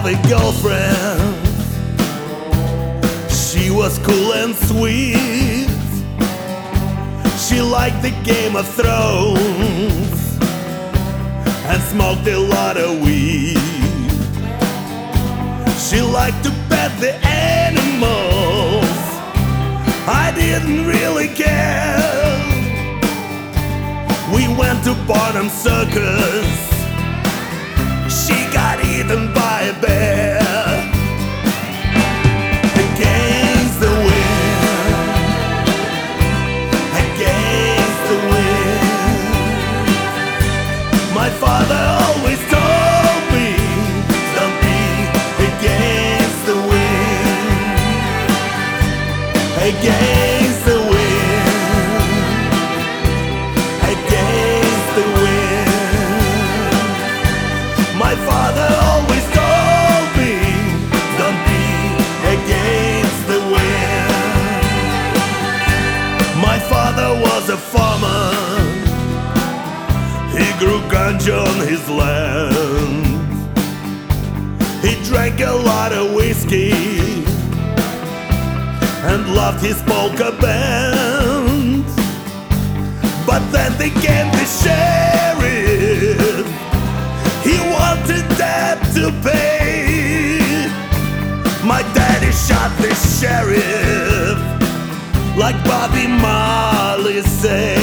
a girlfriend. She was cool and sweet. She liked the Game of Thrones and smoked a lot of weed. She liked to pet the animals. I didn't really care. We went to Barnum Circus. She got eaten by a bear. Against the wind, against the wind. My father always told me, don't be against the wind. Against the wind, against the wind. My father always told me, don't be against the wind. My father was a farmer. He grew ganja on his land. He drank a lot of whiskey and loved his polka band. But then they came the sheriff. He wanted that to pay. My daddy shot the sheriff, like Bobby Marley said.